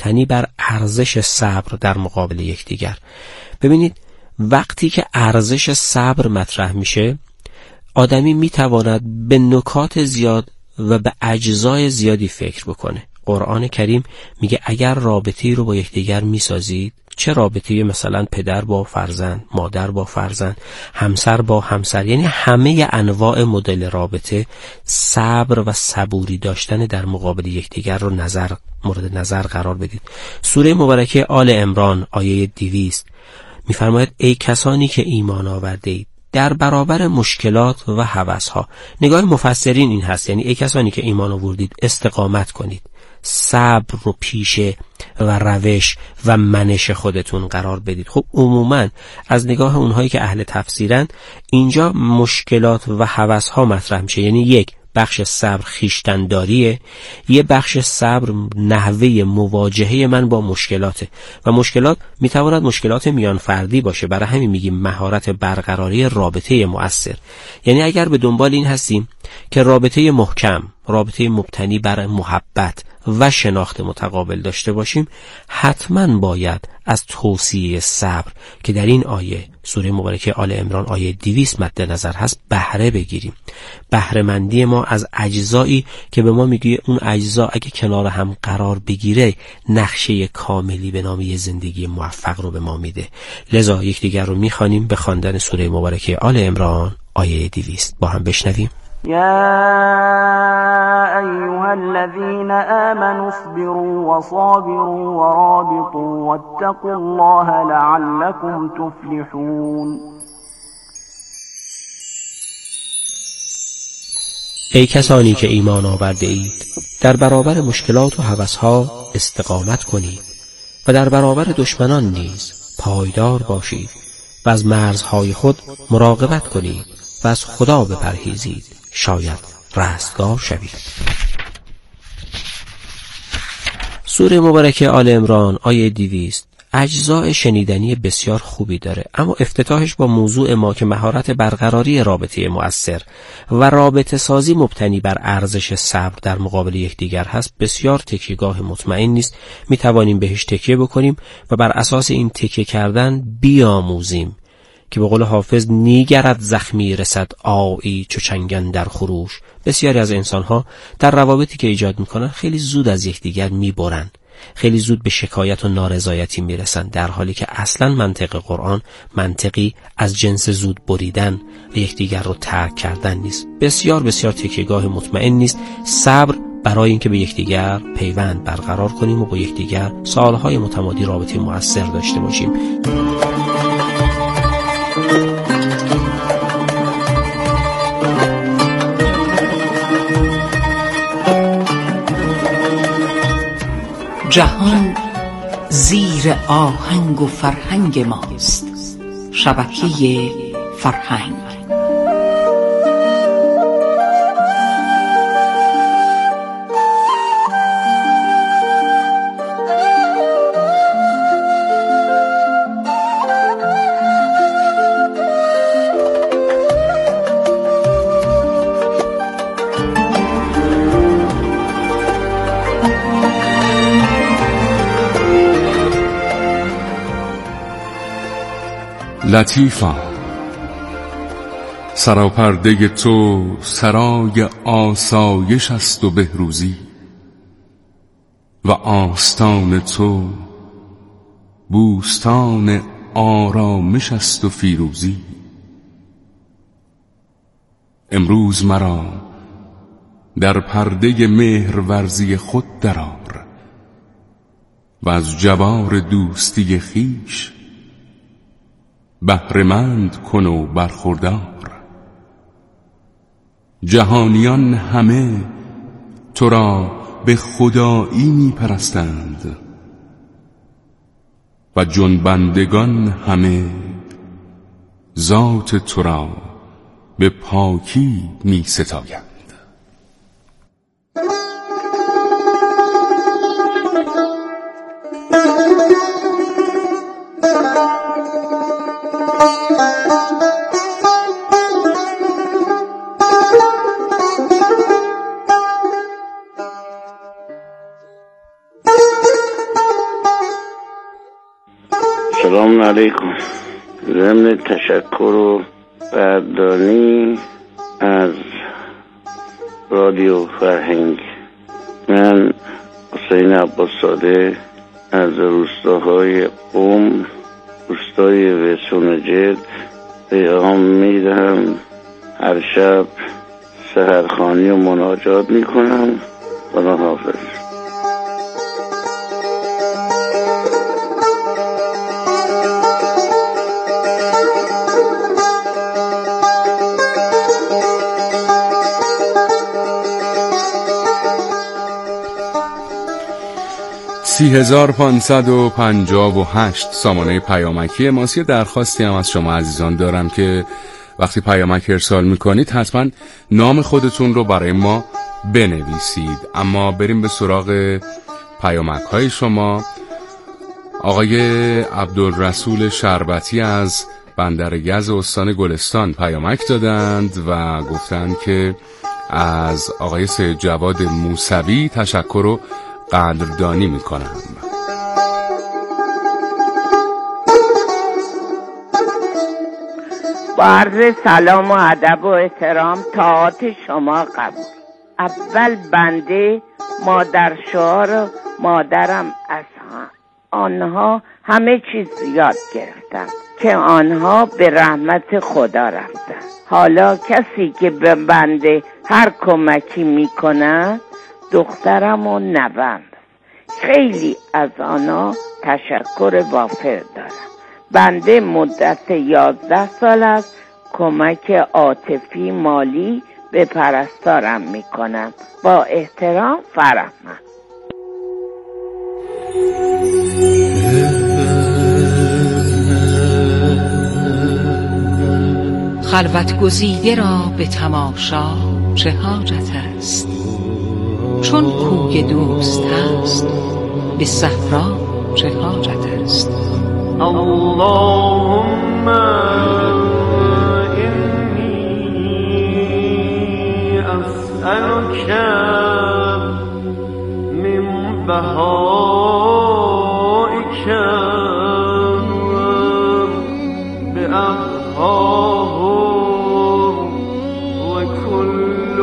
مبتنی بر ارزش صبر در مقابل یکدیگر. ببینید وقتی که ارزش صبر مطرح میشه، آدمی میتواند به نکات زیاد و به اجزای زیادی فکر بکنه. قرآن کریم میگه اگر رابطه‌ای رو با یکدیگر میسازید، چه رابطه‌ای، مثلا پدر با فرزند، مادر با فرزند، همسر با همسر، یعنی همه انواع مدل رابطه، صبر و صبوری داشتن در مقابل یکدیگر رو مورد نظر قرار بدید. سوره مبارکه آل عمران آیه 200 میفرماید ای کسانی که ایمان آورده اید در برابر مشکلات و هوس‌ها. نگاه مفسرین این هست، یعنی ای کسانی که ایمان آوردید استقامت کنید، صبر رو پیشه و روش و منش خودتون قرار بدید. خب عموما از نگاه اونهایی که اهل تفسیرن اینجا مشکلات و هوس‌ها مطرح میشه، یعنی یک بخش صبر خویشتن‌داریه، یه بخش صبر نحوه مواجهه من با مشکلاته و مشکلات میتواند مشکلات میان فردی باشه. برای همین میگیم مهارت برقراری رابطه مؤثر. یعنی اگر به دنبال این هستیم که رابطه محکم، رابطه مبتنی بر محبت و شناخت متقابل داشته باشیم، حتما باید از توصیه صبر که در این آیه سوره مبارکه آل عمران آیه 200 مد نظر هست بهره بگیریم. بهره مندی ما از اجزایی که به ما میگه اون اجزا اگه کنار هم قرار بگیره نقشه کاملی به نام یه زندگی موفق رو به ما میده. لذا یکدیگر رو میخوانیم به خواندن سوره مبارکه آل عمران آیه 200 با هم بشنویم. يا أيها الذين آمنوا اصبروا وصابروا ورابطوا واتقوا الله لعلكم تفلحون. ای کسانی که ایمان آورده اید در برابر مشکلات و هوس‌ها استقامت کنید و در برابر دشمنان نیز پایدار باشید و از مرزهای خود مراقبت کنید و از خدا بپرهیزید، شاید رستگار شوید. سوره مبارکه آل عمران آیه 200 اجزای شنیدنی بسیار خوبی داره، اما افتتاحش با موضوع ما که مهارت برقراری رابطه مؤثر و رابطه سازی مبتنی بر ارزش صبر در مقابل یکدیگر هست بسیار تکیه‌گاه مطمئن نیست. می توانیم بهش تکیه بکنیم و بر اساس این تکیه کردن بیاموزیم که به قول حافظ نیگرد زخمی رسد آیی چو چنگن در خروش. بسیاری از انسان‌ها در روابطی که ایجاد می‌کنن خیلی زود از یکدیگر می‌برن، خیلی زود به شکایت و نارضایتی میرسن، در حالی که اصلا منطق قرآن منطقی از جنس زود بریدن و یکدیگر رو ترک کردن نیست. بسیار بسیار تکیه‌گاه مطمئن نیست. صبر برای اینکه به یکدیگر پیوند برقرار کنیم و با یکدیگر سالهای متمادی رابطه مؤثر داشته باشیم. جهان زیر آهنگ و فرهنگ ماست. شبکه فرهنگ. لطیفا سراپرده تو سرای آسایش است و بهروزی و آستان تو بوستان آرامش است و فیروزی. امروز مرا در پرده مهرورزی خود درآر و از جوار دوستی خیش بهره‌مند کن و برخوردار. جهانیان همه تو را به خدایی می پرستند و جنبندگان همه ذات تو را به پاکی می ستایند. سلام علیکم. ضمن تشکر و قدردانی از رادیو فرهنگ، من حسین عباس‌زاده از روستاهای قم، روستای وسونجد پیغام میدم. هر شب سحرخوانی و مناجات میکنم. خدا حافظ. سی 3558 سامانه پیامکی ماست. یه درخواستی هم از شما عزیزان دارم که وقتی پیامک ارسال میکنید حتما نام خودتون رو برای ما بنویسید. اما بریم به سراغ پیامک های شما. آقای عبدالرسول شربتی از بندر گز استان گلستان پیامک دادند و گفتند که از آقای سید جواد موسوی تشکر و قدردانی میکنم. با عرض سلام و ادب و احترام طاعات شما قبول. اول بنده مادر شوهر مادرم از آنها همه چیز یاد گرفتم که آنها به رحمت خدا رفتن. حالا کسی که به بنده هر کمکی میکنه دخترم و نوام، خیلی از آنها تشکر وافر دارم. بنده مدت 11 سال است کمک عاطفی مالی به پرستارم میکنم. با احترام، فرهمند. خلوت گزیده را به تماشا چه حاجت است؟ چون کوی دوست هست به صحرا چه حاجت است؟ اللهم انی اسألک من بهائک بأبهاه و کل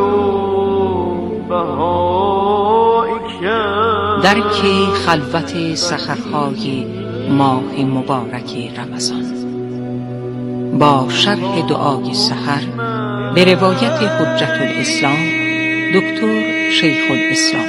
بهائک. درک خلوت سحرهای ماه مبارک رمضان با شرح دعای سحر به روایت حجت الاسلام دکتر شیخ الاسلام.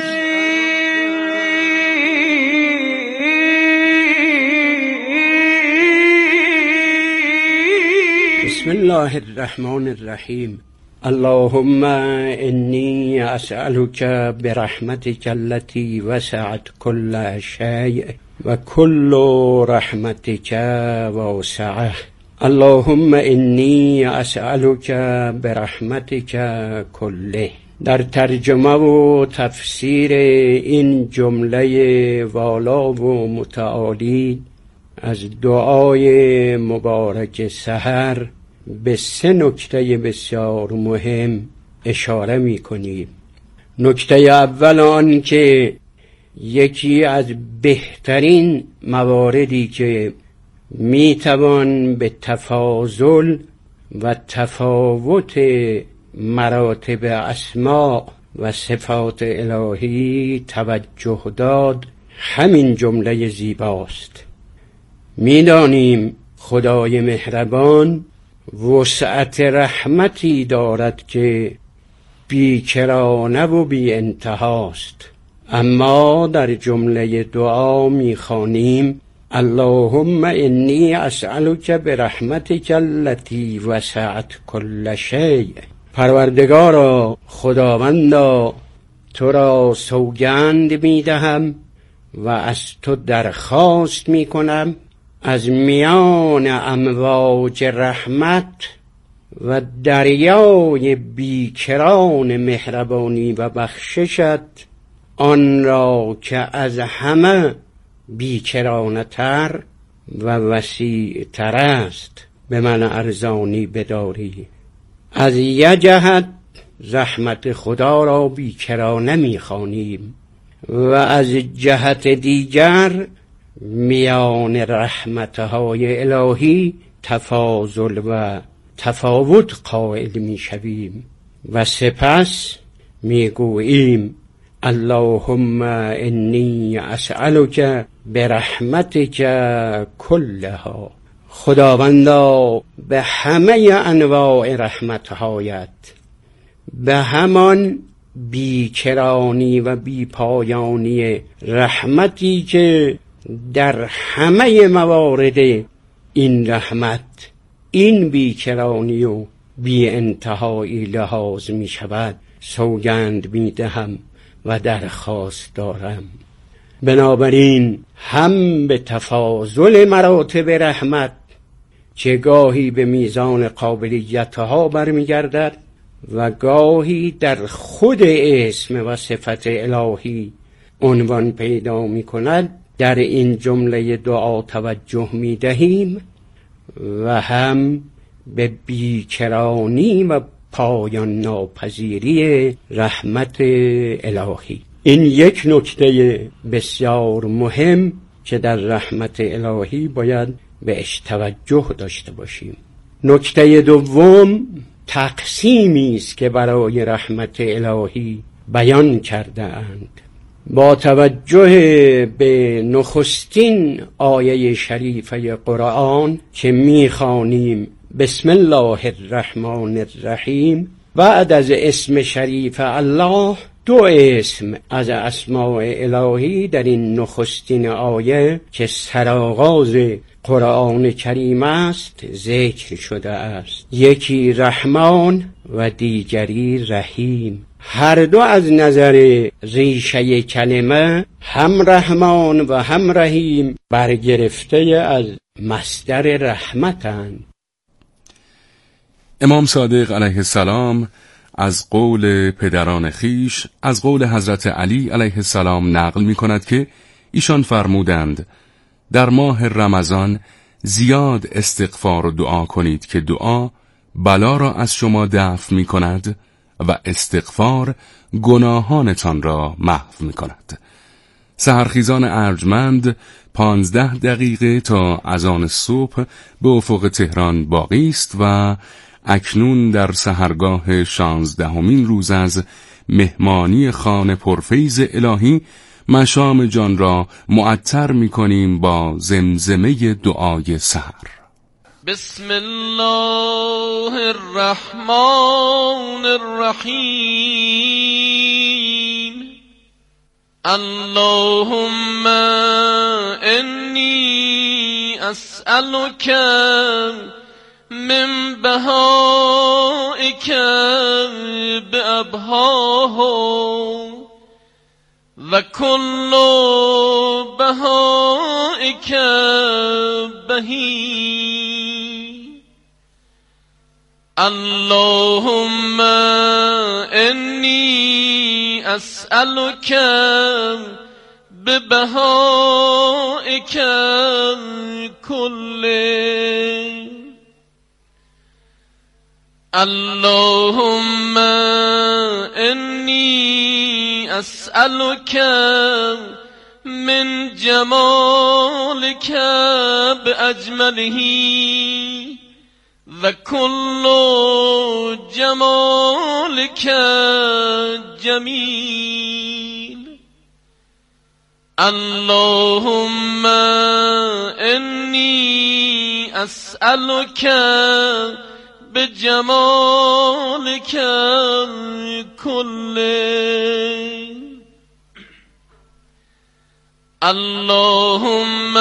بسم الله الرحمن الرحیم. اللهم انی اسألک برحمتک التي وسعت كل شیء و کل رحمتک واسعه. اللهم انی اسألک برحمتک کله. در ترجمه و تفسیر این جمله والا و متعالی از دعای مبارک سحر به 3 نکته بسیار مهم اشاره می کنیم. نکته اول آن که یکی از بهترین مواردی که می توان به تفاضل و تفاوت مراتب اسماء و صفات الهی توجه داد همین جمله زیباست. می دانیم خدای مهربان وسعت رحمتی دارد که بیکرانه و بی انتهاست، اما در جمله دعا می‌خوانیم اللهم انی اسألک برحمتک التي وسعت كل شیء. پروردگارا، خداوندا، تو را سوگند می‌دهم و از تو درخواست می‌کنم از میان امواج رحمت و دریای بیکران مهربانی و بخششت آن را که از همه بیکرانه تر و وسیع تر است به من ارزانی بداری. از یک جهت رحمت خدا را بیکرانه می‌خوانیم و از جهت دیگر میان رحمتهای الهی تفاضل و تفاوت قائل میشویم و سپس میگوییم اللهم انی اسألک برحمتک کلها. خداوندا به همه انواع رحمتهایت، به همان بیکرانی و بیپایانی رحمتی که در همه موارد این رحمت این بیکرانی و بی انتهایی لحاظ می شود سوگند می دهم و درخواست دارم. بنابراین هم به تفاضل مراتب رحمت که گاهی به میزان قابلیتها برمیگردد و گاهی در خود اسم و صفت الهی عنوان پیدا می کند، در این جمله دعا توجه می دهیم و هم به بیکرانی و پایان ناپذیری رحمت الهی. این یک نکته بسیار مهم که در رحمت الهی باید بهش توجه داشته باشیم. نکته دوم تقسیمی است که برای رحمت الهی بیان کرده اند. با توجه به نخستین آیه شریفه قرآن که می‌خوانیم بسم الله الرحمن الرحیم، بعد از اسم شریف الله دو اسم از اسماء الهی در این نخستین آیه که سرآغاز قرآن کریم است ذکر شده است. یکی رحمان و دیگری رحیم. هر دو از نظر ریشه کلمه هم رحمان و هم رحیم برگرفته از مصدر رحمتند. امام صادق علیه السلام از قول پدران خیش، از قول حضرت علی علیه السلام نقل می کند که ایشان فرمودند در ماه رمضان زیاد استغفار و دعا کنید که دعا بلا را از شما دفع می کند و استغفار گناهانتان را محو می کند. سحرخیزان ارجمند 15 دقیقه تا اذان صبح به افق تهران باقی است و اکنون در سحرگاه 16مین روز از مهمانی خانه پرفیض الهی مشام جان را معطر می کنیم با زمزمه دعای سحر. بسم الله الرحمن الرحیم. اللهم انی اسألک من بهائک بأبهاه و کل بهائک بهی. اللهم انی اسألک ببهائک کله. اللهم انی اسألک من جمالک باجمله و کل جمالک جمیل. اللهم انی اسألک بجمالک کله. اللهم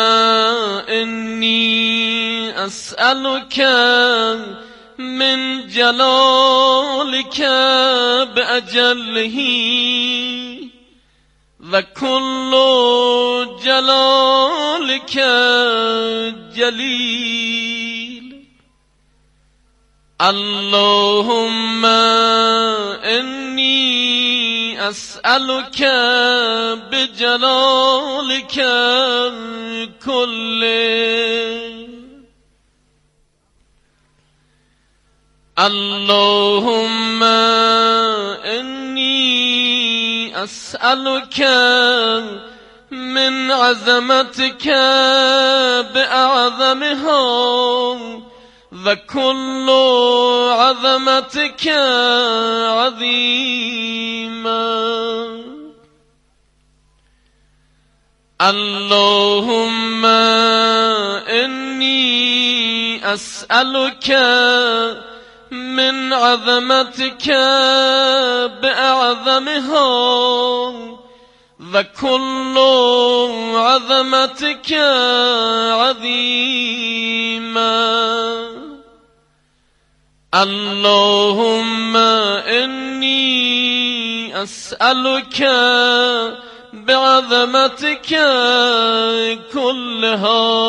انی اسألک من جلالک باجله و کل جلالک جلیل. اللهم انی اسألک بجلالک کله. اللهم انی اسألک من عظمتك بأعظمها وكل عظمتك عظيما اللهم إني أسألك من عظمتك بأعظمها وكل عظمتك عظيما اللهم إني أسألك بعظمتك كلها.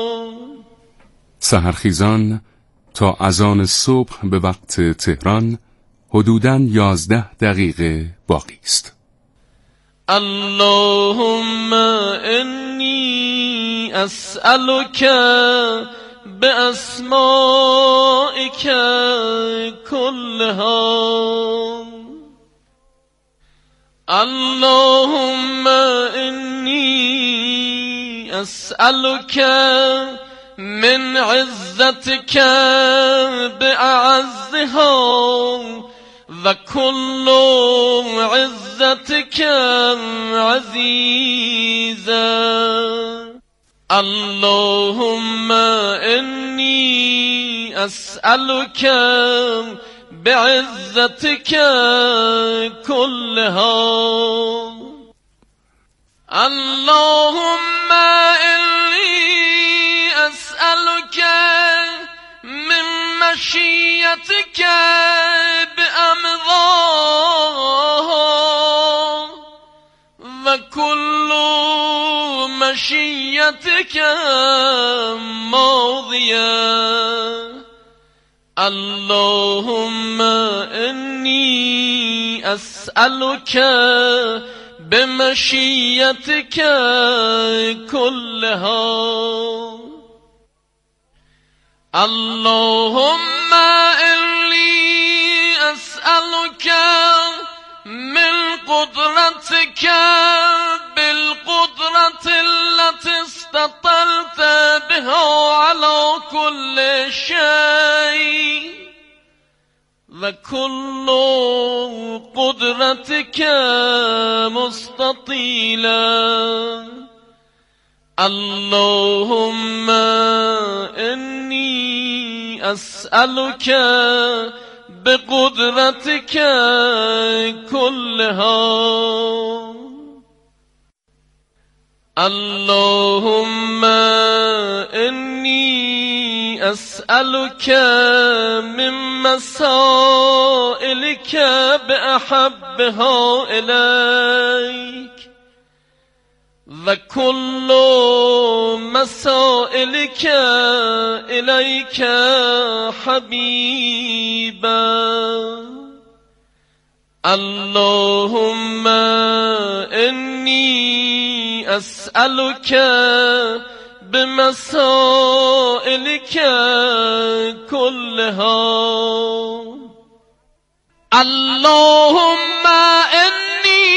سحرخیزان تا اذان صبح به وقت تهران حدوداً 11 دقیقه باقی است. اللهم إني أسألك بأسمائك كلها اللهم إني أسألك من عزتك بأعزها وكل عزتك عزيزا اللهم إني أسألك بعزتك كلها اللهم إني أسألك من مشيتك بأمضاها وكل مشيتك ماضية اللهم إني أسألك بمشيتك كلها اللهم إني أسألك من قدرتك بالقدرة التي استطلت بها على كل شيء وكل قدرتك مستطيلا اللهم إني أسألك بقدرتك كلها اللهم إني أسألك من مسائلك بأحبها إليك وكل مسائلك إليك حبيبا اللهم إني أسألك بمسائلك كلها اللهم إني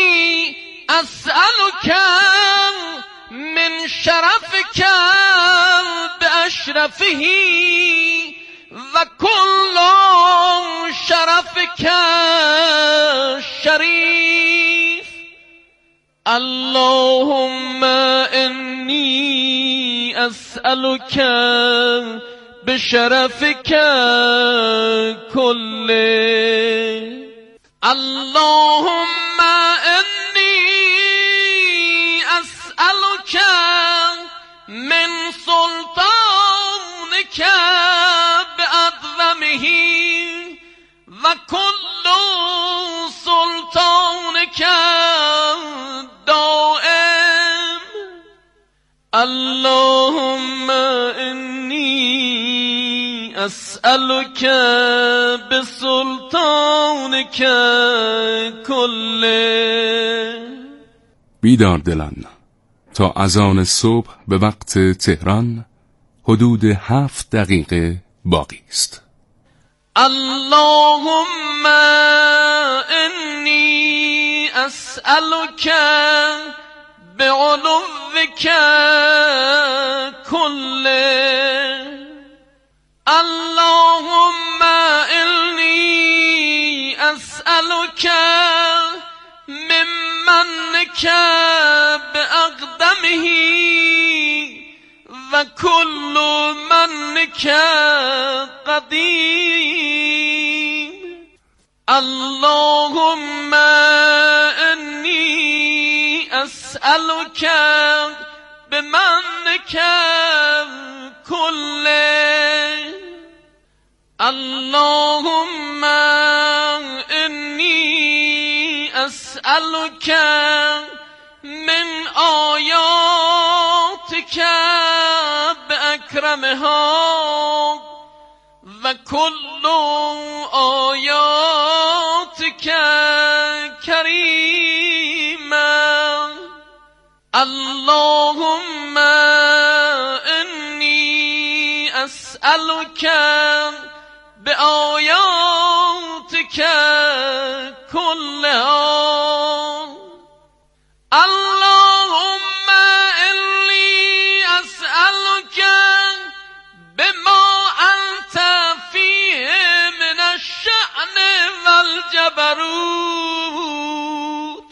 أسألك من شرفك بأشرفه وكل شرفك شريف اللهم إني أسألك بشرفك كله اللهم إني أسألك من سلطانك بأعظمه وكل سلطانك دائم اللهم إني أسألك بسلطانك كله. بیدار دلان تا اذان صبح به وقت تهران حدود 7 دقیقه باقی است. اللهم إني أسألك بعلوك كله اللهم إني أسألك ممنك بأقدمه وكل منك قديم اللهم إني أسألك بمنك كله اللهم إني أسألك من آياتك بأكرمها وكل آياتك كريما اللهم إني أسألك بآياتك كلها اللهم إني أسألك بما أنت فيه من الشأن والجبروت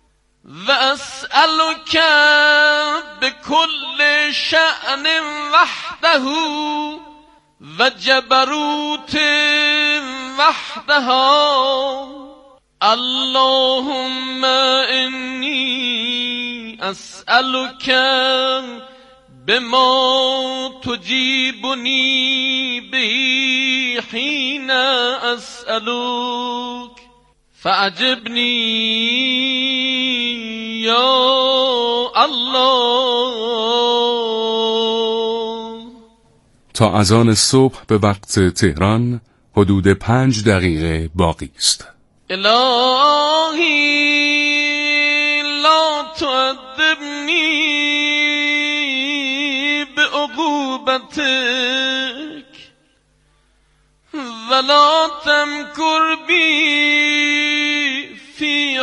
وأسألك بكل شأن وحده وجبروت وحدها اللهم إني أسألك بما تجيبني به حين أسألك فأجبني يا الله. تا اذان صبح به وقت تهران حدود 5 دقیقه باقی است. الهی لا تعذبنی بعقوبتك ولا تمكر بي في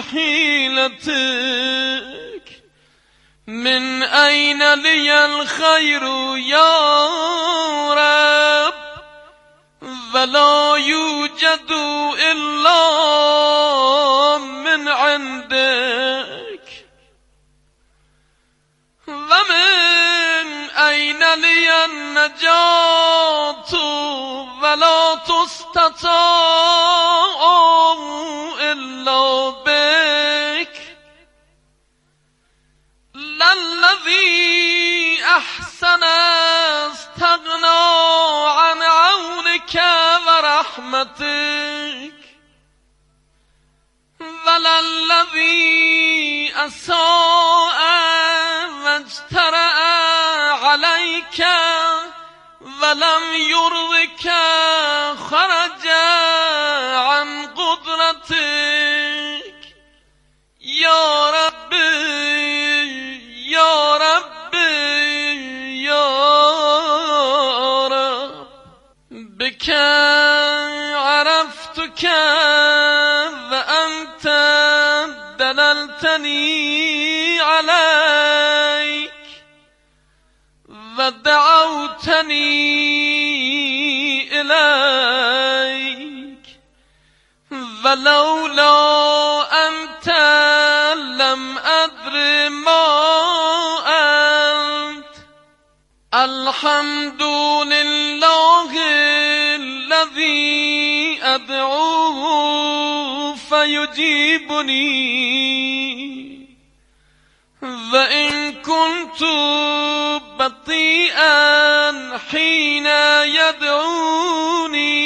حيلتك من أين لي الخير يا رب ولا يوجد إلا من عندك ومن أين لي النجاة ولا تستطاع إلا بك للذي أحسن استغنى عن عونك ورحمتك وللذي أساء واجترأ عليك ولم يرضك خرج عن قدرتك يا رب يا رب يا رب بك عرفتك وأنت دللتني عليك ودعوتني إليك ولولا أنت لم أدر ما أنت الحمد لله الذي أدعوه فيجيبني وإن كنت بطيئا حين يدعوني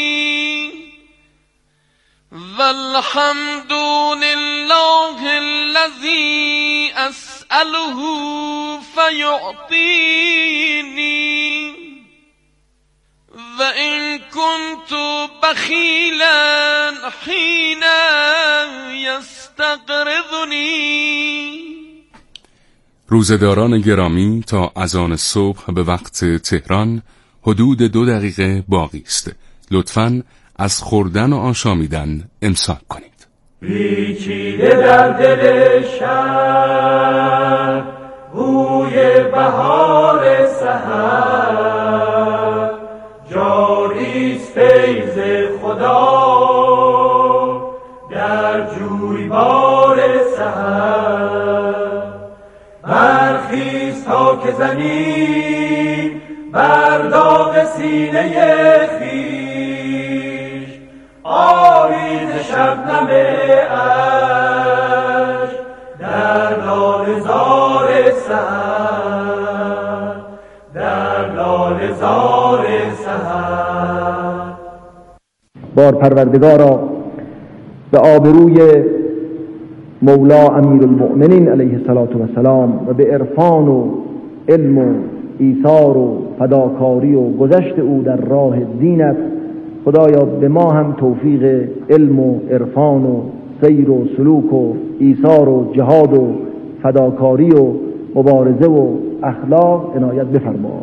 والحمد لله الذي أسأله فيعطيني وإن كنت بخيلا حين يستقرضني. روزه‌داران گرامی، تا اذان صبح به وقت تهران حدود 2 دقیقه باقی است. لطفاً از خوردن و آشامیدن امساک کنید. پیچیده در دل شب بوی بهار سحر جاریست فیض خدا در جویبار سحر. برخیز تا که زنیم بر داغ سینه خویش آویز شبنم عشق در لاله زار سحر، در لاله زار سحر. بار پروردگارا به آبروی مولا امیرالمؤمنین علیه السلام و به عرفان و علم و ایثار و فداکاری و گذشت او در راه دینت، خدایا به ما هم توفیق علم و عرفان و سیر و سلوک و ایثار و جهاد و فداکاری و مبارزه و اخلاق عنایت بفرما.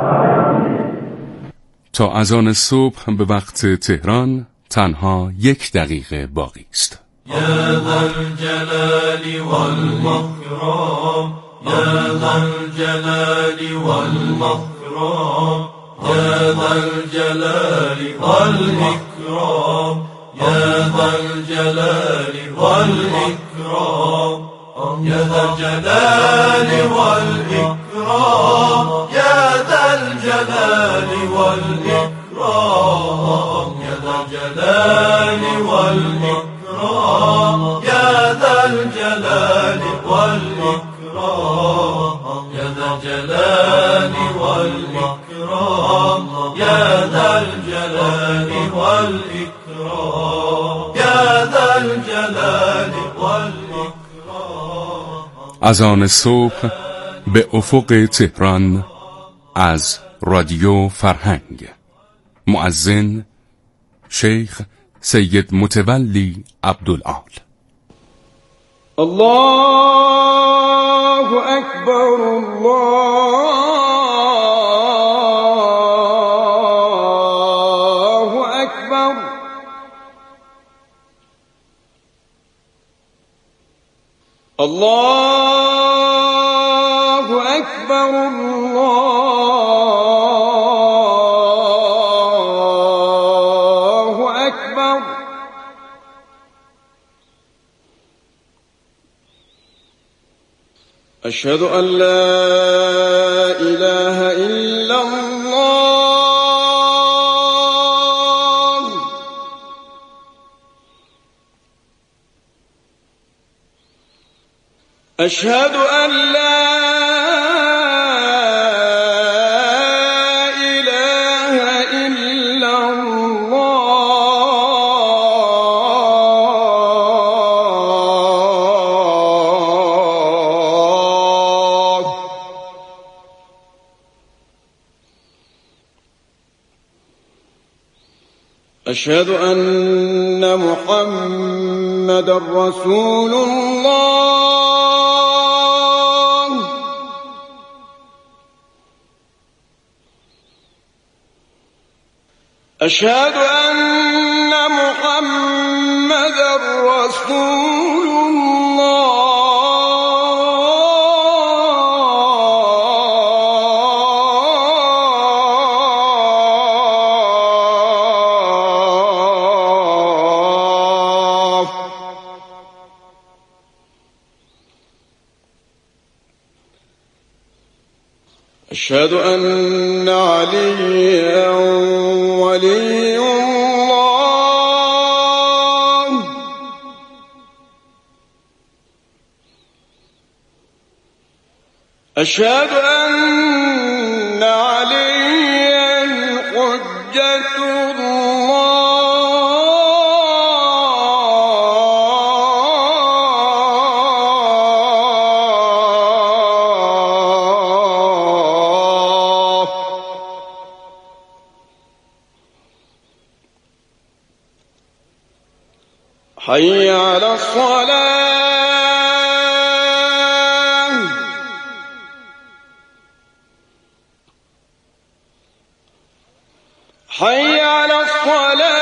تا اذان صبح به وقت تهران تنها 1 دقیقه باقی است. یا ذا الجلال والمکرام، یا ذا الجلال والمکرام، یا ذا الجلال والمکرام، یا ذا الجلال والمکرام، یا ذا الجلال والمکرام، یا ذا الجلال والمکرام، یا ذا الجلال والمکرام، یا ذا الجلال والمکرام، یا ذا الجلال والمکرام، یا ذا الجلال والمکرام، یا ذا الجلال والمکرام. اذان صبح به افق تهران از رادیو فرهنگ. مؤذن شیخ سید متولی عبدالعال. الله اکبر، الله اکبر، الله اکبر، الله اکبر. اشهد ان لا اله الا الله. اشهد ان لا اله الا الله. اشهد ان محمد رسول الله. اشهد ان محمد رسول الله. اشهد ان عليا ولي الله. اشهد ان عليا حجة الله. حي على الصلاة. حي على الصلاة.